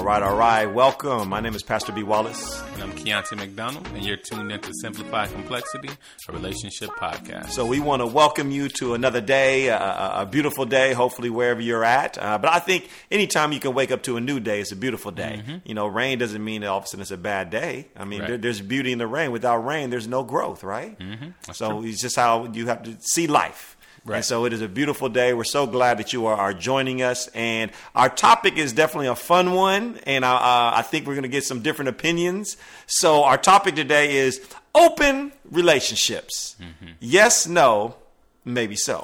right. Welcome. My name is Pastor B. Wallace. And I'm Keontae McDonald, and you're tuned into Simplified Complexity, a relationship podcast. So we want to welcome you to another day, a beautiful day, hopefully wherever you're at. But I think anytime you can wake up to a new day, it's a beautiful day. Mm-hmm. You know, rain doesn't mean that all of a sudden it's a bad day. I mean, there's beauty in the rain. Without rain, there's no growth, right? Mm-hmm. So it's just how you have to see life. Right. And so it is a beautiful day. We're so glad that you are joining us. And our topic is definitely a fun one. And I think we're going to get some different opinions. So our topic today is open relationships. Mm-hmm. Yes, no, maybe so.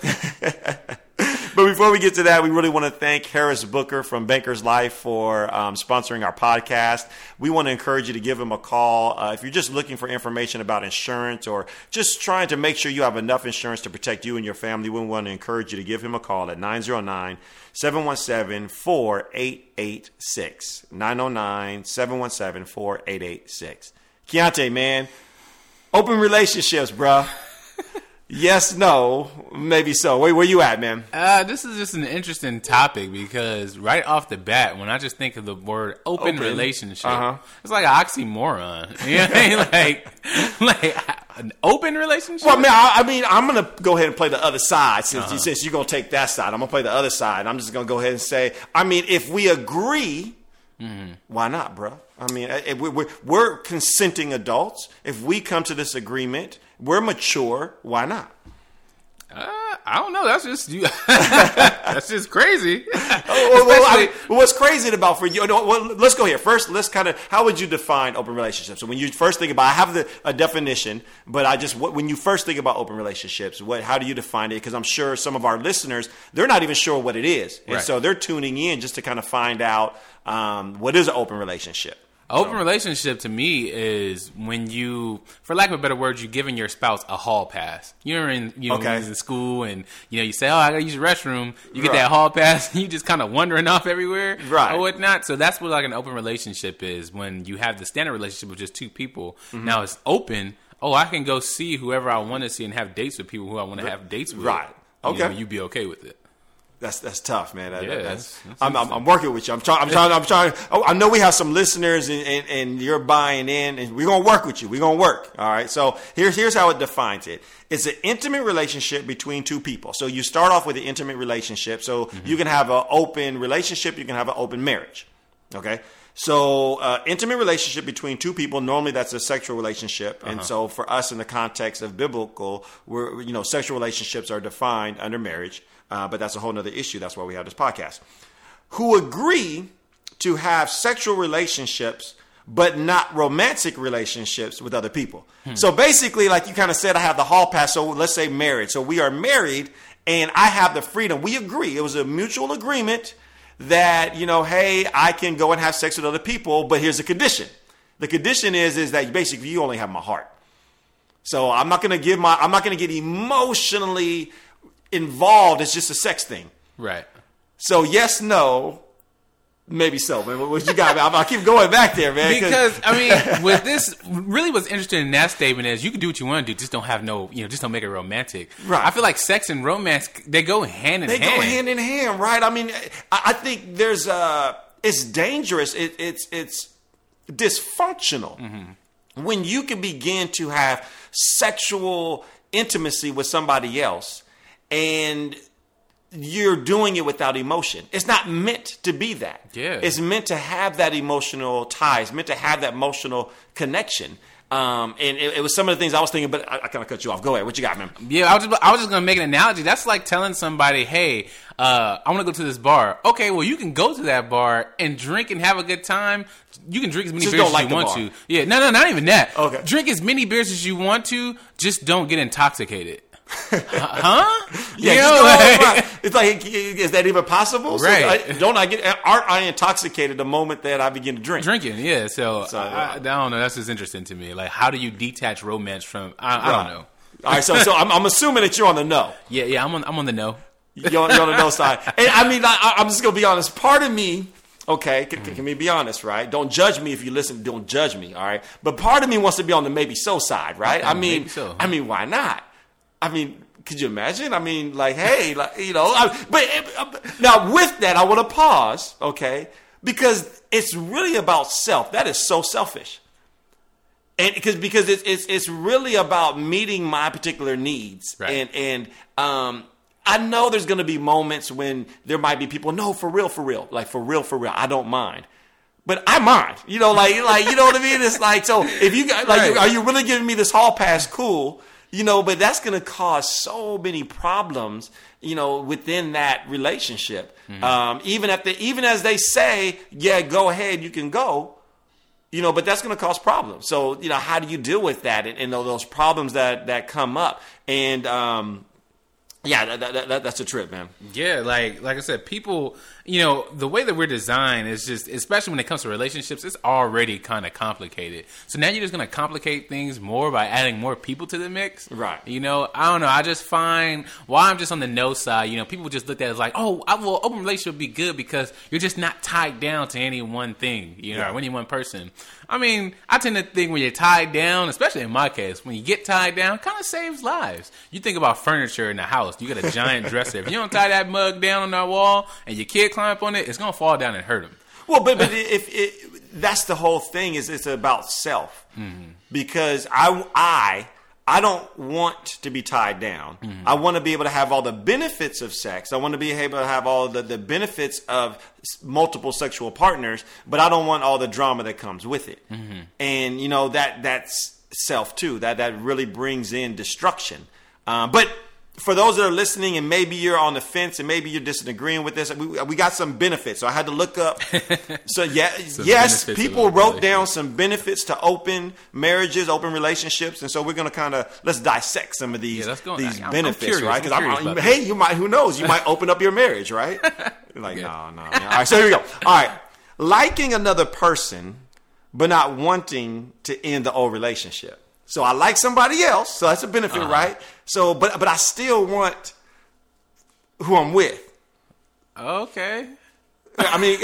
But before we get to that, we really want to thank Harris Booker from Banker's Life for sponsoring our podcast. We want to encourage you to give him a call. If you're just looking for information about insurance or just trying to make sure you have enough insurance to protect you and your family, we want to encourage you to give him a call at 909-717-4886. 909-717-4886. Keontae, man, open relationships, bruh. Yes, no, maybe so. Where you at, man? This is just an interesting topic because right off the bat, when I just think of the word open. Relationship, it's like an oxymoron. You know what I mean? Like an open relationship? Well, man, I'm going to go ahead and play the other side since you're going to take that side. I'm going to play the other side. I'm just going to go ahead and say, if we agree, why not, bro? We're consenting adults. If we come to this agreement, we're mature. Why not? I don't know. That's just you. That's just crazy. What's crazy about for you? Well, let's go here first. Let's how would you define open relationships? So when you first think about, I have a definition, but when you first think about open relationships, how do you define it? Because I'm sure some of our listeners, they're not even sure what it is, and so they're tuning in just to kind of find out what is an open relationship. Open relationship to me is when you, for lack of a better word, you're giving your spouse a hall pass. You're in school and you say, I gotta use the restroom. You get that hall pass and you just kind of wandering off everywhere or whatnot. So that's what like an open relationship is, when you have the standard relationship with just two people. Mm-hmm. Now it's open. I can go see whoever I want to see and have dates with people who I want to have dates with. Right. Okay. You'd be okay with it. That's tough, man. I'm working with you. I'm trying. I know we have some listeners, and you're buying in, and we're gonna work with you. We're gonna work. All right. So here's how it defines it. It's an intimate relationship between two people. So you start off with an intimate relationship. So you can have an open relationship. You can have an open marriage. Okay. So intimate relationship between two people, normally that's a sexual relationship. And so for us in the context of biblical, sexual relationships are defined under marriage. But that's a whole other issue. That's why we have this podcast. Who agree to have sexual relationships, but not romantic relationships with other people. So basically, like you kind of said, I have the hall pass. So let's say marriage. So we are married and I have the freedom. We agree. It was a mutual agreement that, hey, I can go and have sex with other people, but here's a condition. The condition is that basically you only have my heart. So I'm not going to get emotionally involved. It's just a sex thing. Right. So yes, no, maybe so. Man, what you got? I'll keep going back there, man. Because with this, really what's interesting in that statement is you can do what you want to do, just don't have just don't make it romantic. Right. I feel like sex and romance, they go hand in hand. They go hand in hand, right? I think there's it's dangerous. It's dysfunctional when you can begin to have sexual intimacy with somebody else and you're doing it without emotion. It's not meant to be that. Yeah. It's meant to have that emotional tie. It's meant to have that emotional connection. And it was some of the things I was thinking, but I kind of cut you off. Go ahead. What you got, man? Yeah, I was just going to make an analogy. That's like telling somebody, hey, I want to go to this bar. Okay, well, you can go to that bar and drink and have a good time. You can drink as many beers as you want to. Yeah, no, not even that. Okay. Drink as many beers as you want to. Just don't get intoxicated. Huh? Yeah, it's like, is that even possible? Right. So aren't I intoxicated the moment that I begin to drink? Drinking, yeah. So I don't know. That's just interesting to me. Like, how do you detach romance from? I don't know. All right, so I'm assuming that you're on the no. Yeah. I'm on the no. You're on the no side. And I'm just gonna be honest. Part of me. Okay, can we be honest, right? Don't judge me if you listen. Don't judge me, all right? But part of me wants to be on the maybe so side, right? Okay, maybe so. Why not? Could you imagine? Hey, but now with that, I want to pause, okay? Because it's really about self. That is so selfish. And because it's really about meeting my particular needs. Right. And I know there's going to be moments when there might be people, no, for real. Like, for real. I don't mind. But I mind, you know, like, you know what I mean? It's like, so if you got, like, right. Are you really giving me this hall pass? Cool. You know, but that's going to cause so many problems, you know, within that relationship. Mm-hmm. Even as they say, yeah, go ahead, you can go, you know, but that's going to cause problems. So, you know, how do you deal with that and those problems that come up? And, yeah, that's a trip, man. Yeah, like I said, people, you know, the way that we're designed is just, especially when it comes to relationships, it's already kind of complicated. So now you're just going to complicate things more by adding more people to the mix. Right. You know, I don't know. I just find, while I'm just on the no side, you know, people just look at it as like, oh, open relationship would be good because you're just not tied down to any one thing, you know, or any one person. I mean, I tend to think when you're tied down, especially in my case, when you get tied down, kind of saves lives. You think about furniture in the house. You got a giant dresser. If you don't tie that mug down on that wall and your kid climb up on it, it's going to fall down and hurt him. Well, but that's the whole thing is it's about self. Mm-hmm. Because I don't want to be tied down. Mm-hmm. I want to be able to have all the benefits of sex. I want to be able to have all the benefits of multiple sexual partners, but I don't want all the drama that comes with it. Mm-hmm. And, you know, that's self, too. That really brings in destruction. But for those that are listening and maybe you're on the fence and maybe you're disagreeing with this, we got some benefits. So I had to look up. So yes, people wrote down some benefits to open marriages, open relationships. And so we're going to let's dissect some of these benefits, right? Because hey, you might, who knows? You might open up your marriage, right? You're like, no. All right, so here we go. All right. Liking another person, but not wanting to end the old relationship. So I like somebody else, so that's a benefit, right? So, but I still want who I'm with. Okay. I mean,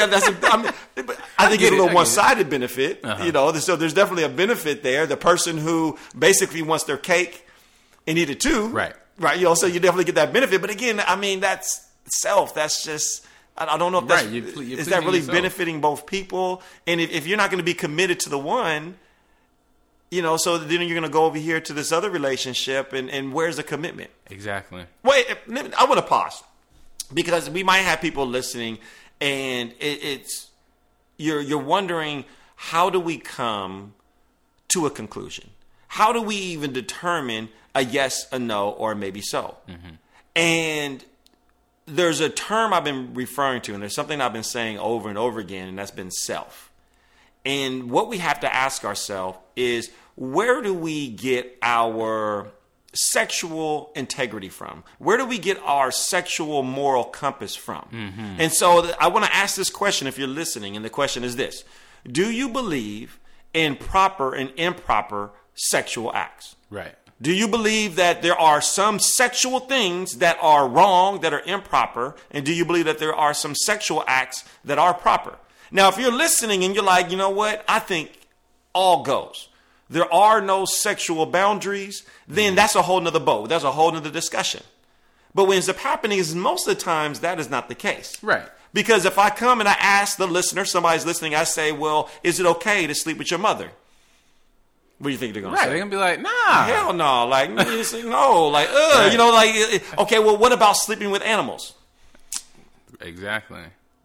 I think it's a little one-sided benefit, you know. So there's definitely a benefit there. The person who basically wants their cake and eat it too, right? You know, so you definitely get that benefit. But again, I mean, that's self. That's just. I don't know if that's is that really benefiting both people. And if you're not going to be committed to the one. You know, so then you're going to go over here to this other relationship, and where's the commitment? Exactly. Wait, I want to pause because we might have people listening, and it's you're wondering, how do we come to a conclusion? How do we even determine a yes, a no, or maybe so? Mm-hmm. And there's a term I've been referring to, and there's something I've been saying over and over again, and that's been self. And what we have to ask ourselves is, where do we get our sexual integrity from? Where do we get our sexual moral compass from? Mm-hmm. And so I want to ask this question if you're listening, and the question is this. Do you believe in proper and improper sexual acts? Right. Do you believe that there are some sexual things that are wrong, that are improper? And do you believe that there are some sexual acts that are proper? Now, if you're listening and you're like, you know what, I think all goes. There are no sexual boundaries, then that's a whole nother boat. That's a whole nother discussion. But what ends up happening is most of the times that is not the case. Right. Because if I come and I ask the listener, somebody's listening, I say, well, is it okay to sleep with your mother? What do you think they're going to say? They're going to be like, nah. Hell no. Like, no. Like, right. You know, like, okay, well, what about sleeping with animals? Exactly.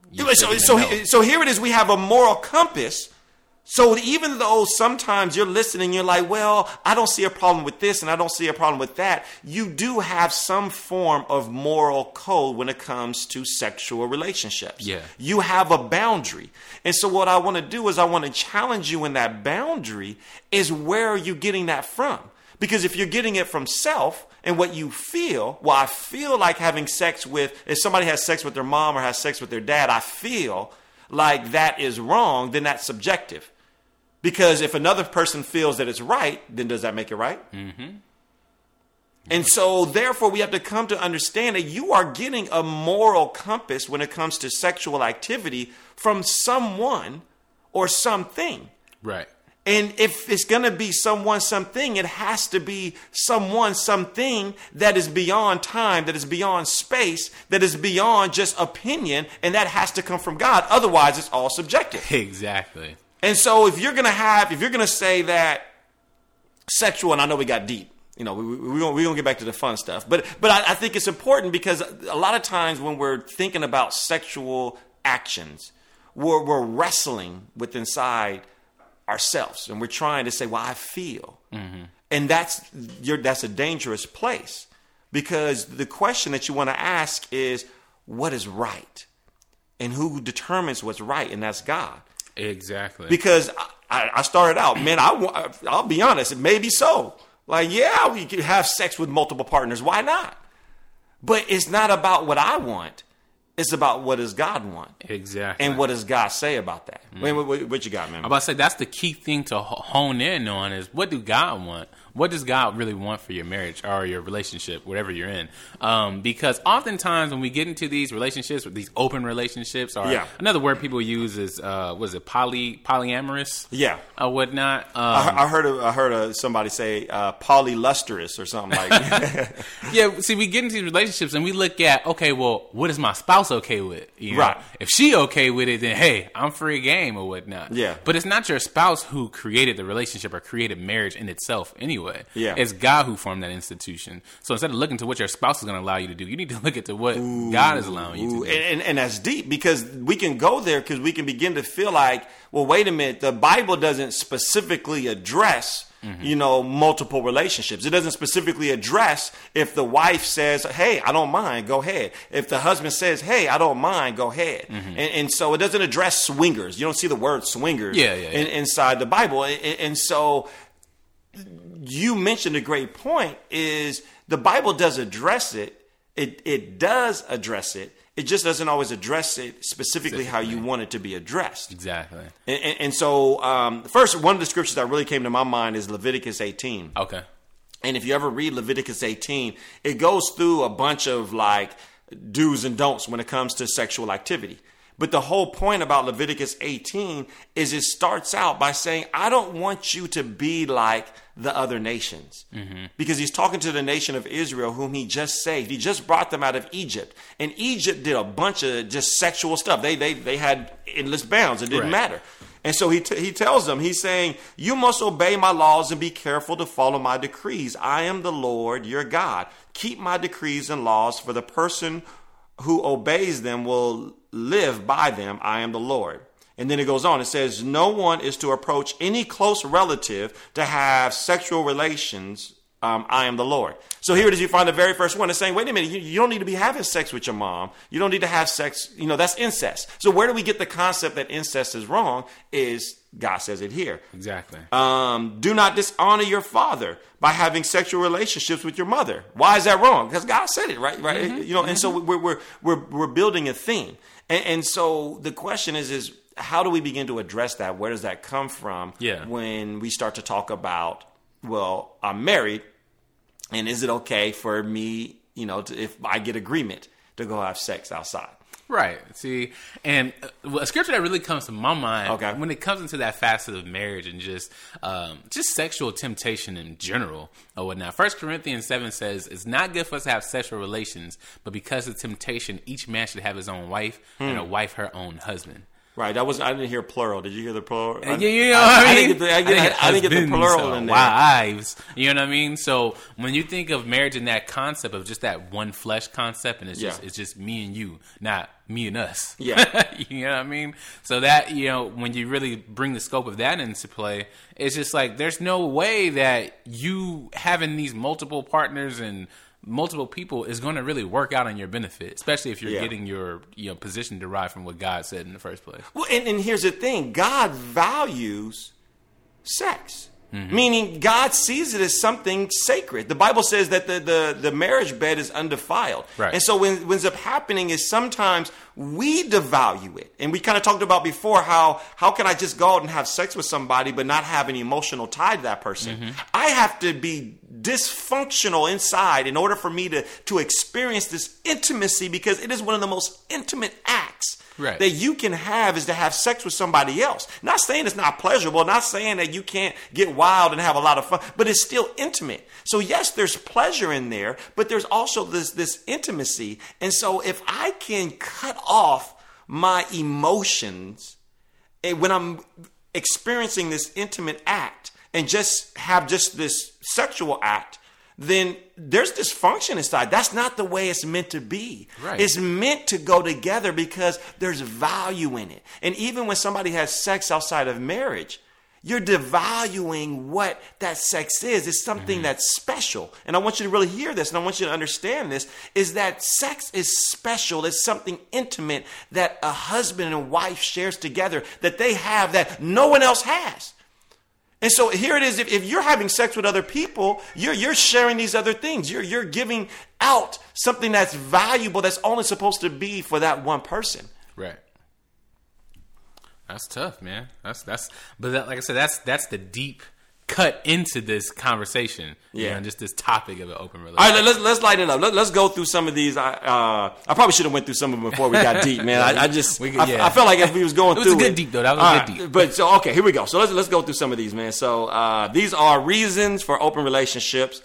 So here it is. We have a moral compass. So even though sometimes you're listening, you're like, well, I don't see a problem with this and I don't see a problem with that. You do have some form of moral code when it comes to sexual relationships. Yeah. You have a boundary. And so what I want to do is I want to challenge you in that boundary is, where are you getting that from? Because if you're getting it from self and what you feel, well, I feel like having sex with, if somebody has sex with their mom or has sex with their dad, I feel like that is wrong, then that's subjective. Because if another person feels that it's right, then does that make it right? Mm-hmm. And so therefore we have to come to understand that you are getting a moral compass when it comes to sexual activity from someone or something. Right. And if it's going to be someone, something, it has to be someone, something that is beyond time, that is beyond space, that is beyond just opinion. And that has to come from God. Otherwise, it's all subjective. Exactly. And so if you're going to say that sexual, and I know we got deep, we're going to get back to the fun stuff. But I think it's important because a lot of times when we're thinking about sexual actions, we're wrestling with inside ourselves, and we're trying to say, well, I feel. Mm-hmm. And that's a dangerous place, because the question that you want to ask is, what is right? And who determines what's right? And that's God. Exactly. Because I started out, man, I'll be honest, it may be so. Like, yeah, we can have sex with multiple partners. Why not? But it's not about what I want. It's about what does God want. Exactly. And what does God say about that? What you got, man? I'm about to say, that's the key thing to hone in on is, what do God want? What does God really want for your marriage or your relationship, whatever you're in? Because oftentimes when we get into these relationships, with these open relationships, or another word people use is, polyamorous? Yeah. Or whatnot. I heard somebody say polylustrous or something like that. Yeah, see, we get into these relationships and we look at, okay, well, what is my spouse okay with? Right. If she okay with it, then hey, I'm free game or whatnot. Yeah. But it's not your spouse who created the relationship or created marriage in itself anyway. Yeah. It's God who formed that institution. So instead of looking to what your spouse is going to allow you to do, you need to look at what God is allowing you to do. And that's deep, because we can go there because we can begin to feel like, well, wait a minute, the Bible doesn't specifically address multiple relationships. It doesn't specifically address if the wife says, hey, I don't mind, go ahead. If the husband says, hey, I don't mind, go ahead. Mm-hmm. And so it doesn't address swingers. You don't see the word swingers inside the Bible. And so you mentioned a great point, is the Bible does address it. It does address it. It just doesn't always address it specifically how you want it to be addressed. Exactly. And so, first, one of the scriptures that really came to my mind is Leviticus 18. Okay. And if you ever read Leviticus 18, it goes through a bunch of like do's and don'ts when it comes to sexual activity. But the whole point about Leviticus 18 is it starts out by saying, I don't want you to be like the other nations. Mm-hmm. Because he's talking to the nation of Israel, whom he just saved. He just brought them out of Egypt. And Egypt did a bunch of just sexual stuff. They had endless bounds. It didn't matter. And so he tells them, he's saying, you must obey my laws and be careful to follow my decrees. I am the Lord, your God. Keep my decrees and laws, for the person who obeys them will live by them. I am the Lord. And then it goes on. It says, no one is to approach any close relative to have sexual relations. I am the Lord. So here it is. You find the very first one. It's saying, wait a minute, you don't need to be having sex with your mom. You don't need to have sex. That's incest. So where do we get the concept that incest is wrong? Is God says it here. Exactly. Do not dishonor your father by having sexual relationships with your mother. Why is that wrong? Because God said it, right? Mm-hmm. And so we're building a theme. And so the question is how do we begin to address that? Where does that come from? When we start to talk about, well, I'm married, and is it okay for me, if I get agreement to go have sex outside? Right. See, and a scripture that really comes to my mind when it comes into that facet of marriage and just sexual temptation in general or whatnot. 1 Corinthians 7 says, it's not good for us to have sexual relations, but because of temptation, each man should have his own wife and a wife her own husband. Right. I didn't hear plural. Did you hear the plural? I didn't get the plural in there. Wives. You know what I mean? So when you think of marriage and that concept of just that one flesh concept, and it's just me and you, not me and us. Yeah. You know what I mean? So that, when you really bring the scope of that into play, it's just like there's no way that you having these multiple partners and multiple people is going to really work out on your benefit, especially if you're getting your position derived from what God said in the first place. Well, and here's the thing. God values sex. Mm-hmm. Meaning God sees it as something sacred. The Bible says that the marriage bed is undefiled. Right. And so what ends up happening is sometimes we devalue it. And we kind of talked about before how can I just go out and have sex with somebody but not have an emotional tie to that person? Mm-hmm. I have to be dysfunctional inside in order for me to experience this intimacy, because it is one of the most intimate acts that you can have, is to have sex with somebody else. Not saying it's not pleasurable, not saying that you can't get wild and have a lot of fun, but it's still intimate. So yes, there's pleasure in there, but there's also this intimacy. And so if I can cut off my emotions when I'm experiencing this intimate act and just have just this sexual act, then there's dysfunction inside. That's not the way it's meant to be. Right. It's meant to go together because there's value in it. And even when somebody has sex outside of marriage, you're devaluing what that sex is. It's something that's special. And I want you to really hear this, and I want you to understand this, is that sex is special. It's something intimate that a husband and wife shares together, that they have that no one else has. And so here it is. If you're having sex with other people, you're sharing these other things. You're giving out something that's valuable, that's only supposed to be for that one person. Right. That's tough, man. But like I said, that's the deep cut into this conversation. Yeah, just this topic of an open relationship. All right, let's light it up. Let's go through some of these. I probably should have went through some of them before we got deep, man. I felt like if we was going through, it was a good deep though. That was a good deep. But so okay, here we go. So let's go through some of these, man. So these are reasons for open relationships.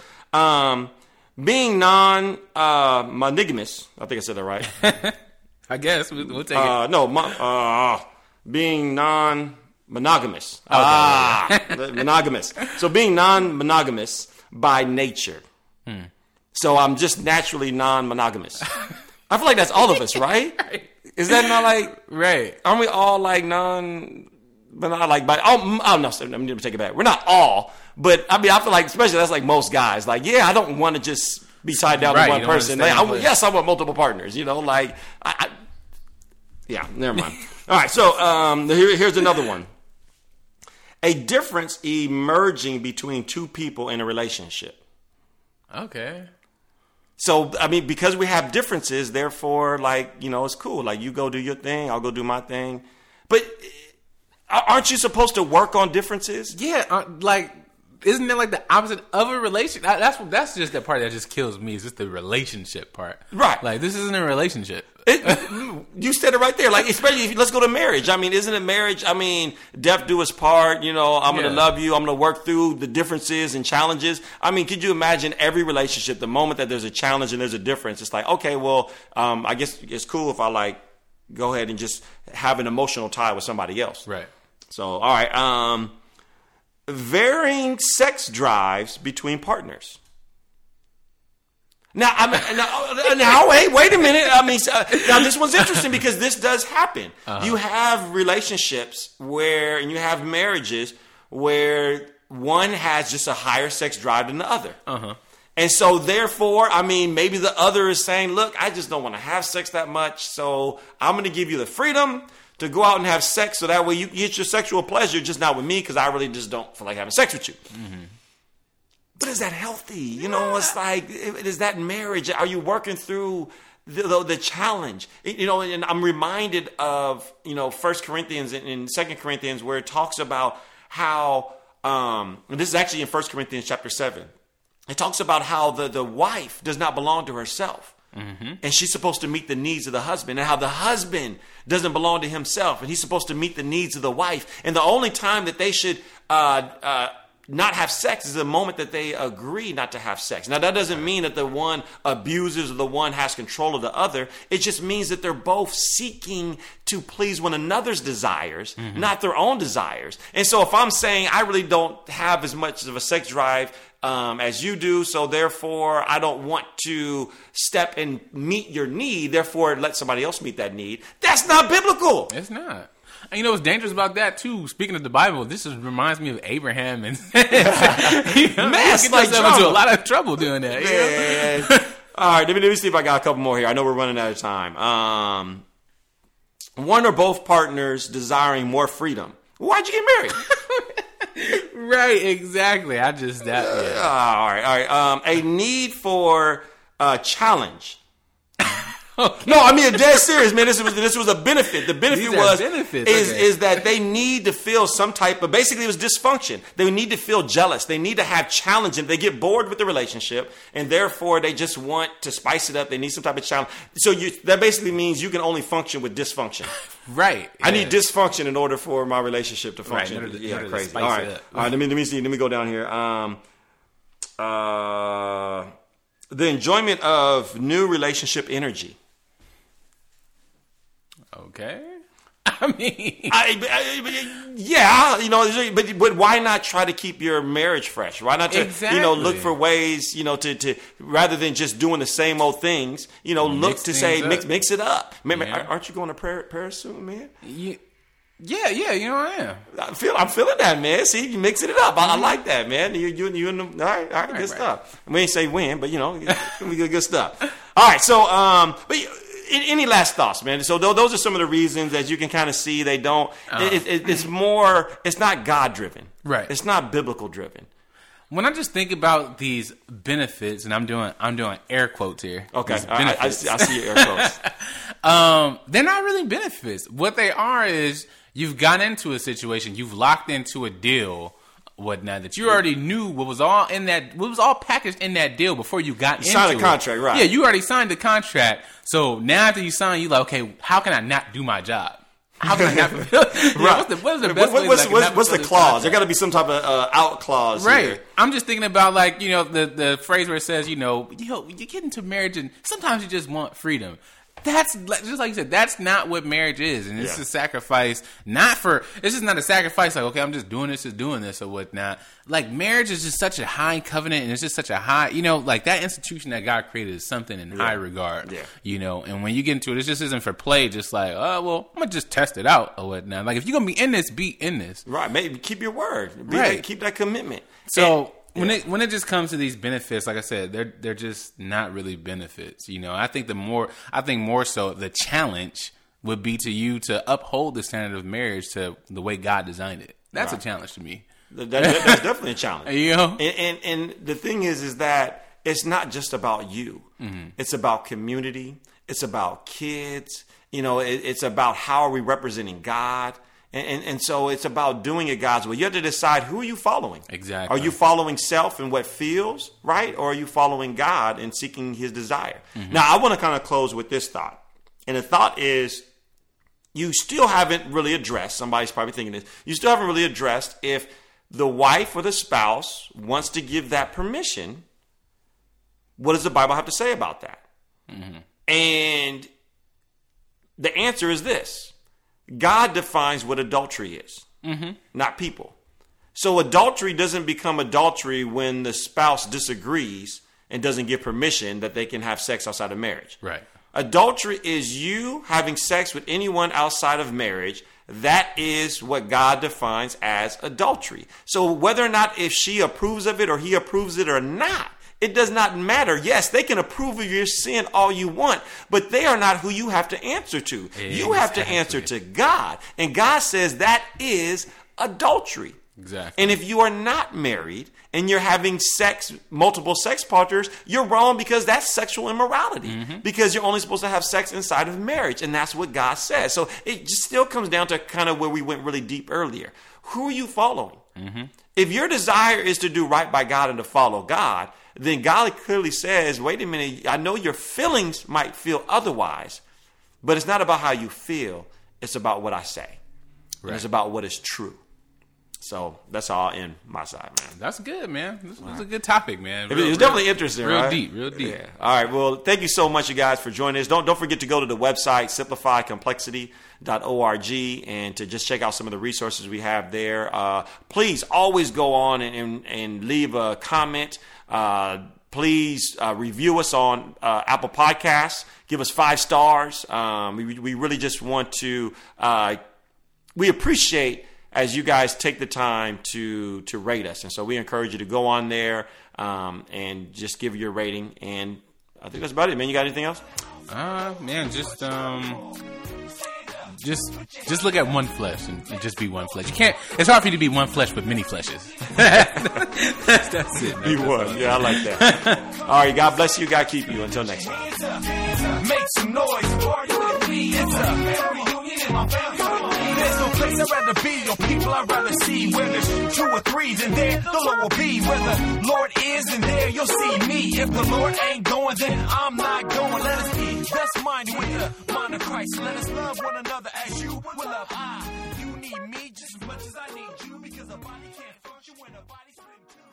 Being non-monogamous. I think I said that right. I guess we'll take it. Being non-monogamous. Monogamous. So being non-monogamous by nature. So I'm just naturally non-monogamous. I feel like that's all of us, right? Is that not like... Right. Aren't we all like but not like... no, let me take it back. We're not all, but I mean, I feel like, especially that's like most guys. Like, yeah, I don't want to just be tied down to one person. Like, I want multiple partners, like... Yeah, never mind. All right, so here's another one. A difference emerging between two people in a relationship. Okay. So, I mean, because we have differences, therefore, it's cool. Like, you go do your thing, I'll go do my thing. But aren't you supposed to work on differences? Yeah, isn't that like the opposite of a relationship? That's just the part that just kills me. Is just the relationship part, right? Like, this isn't a relationship. You said it right there. Like, especially if let's go to marriage. I mean, isn't it marriage? I mean, death do us part. I'm going to love you. I'm going to work through the differences and challenges. I mean, could you imagine every relationship? The moment that there's a challenge and there's a difference, it's like, okay, well, I guess it's cool if I go ahead and just have an emotional tie with somebody else, right? So, all right. Varying sex drives between partners. Now, wait a minute. I mean, now this one's interesting because this does happen. Uh-huh. You have relationships and you have marriages where one has just a higher sex drive than the other. Uh-huh. And so therefore, I mean, maybe the other is saying, look, I just don't want to have sex that much. So I'm going to give you the freedom to go out and have sex, so that way you get your sexual pleasure, just not with me, because I really just don't feel like having sex with you. Mm-hmm. But is that healthy? It's like, is that marriage? Are you working through the challenge? And I'm reminded of, 1 Corinthians and 2 Corinthians, where it talks about how, and this is actually in 1 Corinthians chapter 7. It talks about how the wife does not belong to herself. Mm-hmm. And she's supposed to meet the needs of the husband, and how the husband doesn't belong to himself, and he's supposed to meet the needs of the wife. And the only time that they should not have sex is the moment that they agree not to have sex. Now, that doesn't mean that the one abuses or the one has control of the other. It just means that they're both seeking to please one another's desires, not their own desires. And so if I'm saying I really don't have as much of a sex drive as you do, so therefore I don't want to step and meet your need, therefore let somebody else meet that need, that's not biblical. It's not. And what's dangerous about that too? Speaking of the Bible, this reminds me of Abraham and mess. You get yourself into a lot of trouble doing that. Yeah. All right, let me see if I got a couple more here. I know we're running out of time. One or both partners desiring more freedom. Why'd you get married? Right, exactly. All right. A need for challenge. Okay. No, I mean, dead serious, man. This was a benefit. The benefit is that they need to feel some type of, basically it was dysfunction. They need to feel jealous. They need to have challenge, and they get bored with the relationship, and therefore they just want to spice it up. They need some type of challenge. So that basically means you can only function with dysfunction. Right. I need dysfunction in order for my relationship to function. Right. Yeah, crazy. All right. Let me see. Let me go down here. The enjoyment of new relationship energy. Okay. I mean, yeah, but why not try to keep your marriage fresh? Why not look for ways, to rather than just doing the same old things, look to say mix it up. Man, aren't you going to Paris soon, man? Yeah, I am. I'm feeling that, man. See, you mixing it up. I like that, man. You in the, all right, good stuff. We ain't say when, but we get good stuff. All right, so but any last thoughts, man? So those are some of the reasons that you can kind of see they don't. It's more. It's not God driven, right? It's not biblical driven. When I just think about these benefits, and I'm doing air quotes here. Okay, I see your air quotes. They're not really benefits. What they are is you've gotten into a situation, you've locked into a deal, whatnot, that you already knew what was all packaged in that deal before you got into it. Signed the contract, right? Yeah, you already signed the contract. So now after you sign, you're like, okay, how can I not do my job? How can I not fulfill? Right. What's the best way? What's the clause? There got to be some type of out clause, right? Here. I'm just thinking about the phrase where it says, you get into marriage and sometimes you just want freedom. That's just like you said. That's not what marriage is, and it's a sacrifice. It's just not a sacrifice. Like, okay, I'm just doing this or whatnot. Like, marriage is just such a high covenant, and it's just such a high, like that institution that God created is something in high regard. Yeah. And when you get into it, it just isn't for play. Just like, oh well, I'm gonna just test it out or whatnot. Like, if you're gonna be in this, be in this. Right. Maybe keep your word. Right. Keep that commitment. So. When it just comes to these benefits, like I said, they're just not really benefits. I think more so the challenge would be to uphold the standard of marriage to the way God designed it. That's a challenge to me. That's definitely a challenge. And the thing is that it's not just about you. Mm-hmm. It's about community. It's about kids. It's about how are we representing God. And so it's about doing it God's way. You have to decide, who are you following? Exactly. Are you following self and what feels right? Or are you following God and seeking his desire? Mm-hmm. Now, I want to kind of close with this thought. And the thought is, you still haven't really addressed, somebody's probably thinking this, you still haven't really addressed if the wife or the spouse wants to give that permission. What does the Bible have to say about that? Mm-hmm. And the answer is this. God defines what adultery is, not people. So adultery doesn't become adultery when the spouse disagrees and doesn't give permission that they can have sex outside of marriage. Right. Adultery is you having sex with anyone outside of marriage. That is what God defines as adultery. So whether or not if she approves of it or he approves it or not, it does not matter. Yes, they can approve of your sin all you want, but they are not who you have to answer to. Exactly. You have to answer to God. And God says that is adultery. Exactly. And if you are not married and you're having sex, multiple sex partners, you're wrong because that's sexual immorality. Mm-hmm. Because you're only supposed to have sex inside of marriage. And that's what God says. So it just still comes down to kind of where we went really deep earlier. Who are you following? Mm-hmm. If your desire is to do right by God and to follow God, then God clearly says, wait a minute, I know your feelings might feel otherwise, but it's not about how you feel. It's about what I say. Right. It's about what is true. So that's all in my side, man. That's good, man. This was a good topic, man. It's definitely interesting, real right? Real deep. Yeah. All right. Well, thank you so much, you guys, for joining us. Don't forget to go to the website, simplifycomplexity.org, and to just check out some of the resources we have there. Please always go on and leave a comment. Please review us on Apple Podcasts. Give us 5 stars. We really just want to. We appreciate as you guys take the time to rate us, and so we encourage you to go on there and just give your rating. And I think that's about it, man. You got anything else? Man, just look at one flesh and just be one flesh. You can't. It's hard for you to be one flesh with many fleshes. That's it. Man. Be one. Yeah, I like that. All right. God bless you. God keep you. Until next time. Make some noise, party with me. It's a family reunion in my family with me. There's no place I'd rather be or people I'd rather see. Where there's 2 or 3, then there the Lord will be. Where the Lord is, and there you'll see me. If the Lord ain't going, then I'm not going. Let us be best minded with the mind of Christ. Let us love one another as you will love I. You need me just as much as I need you, because a body can't function when a body's split in two.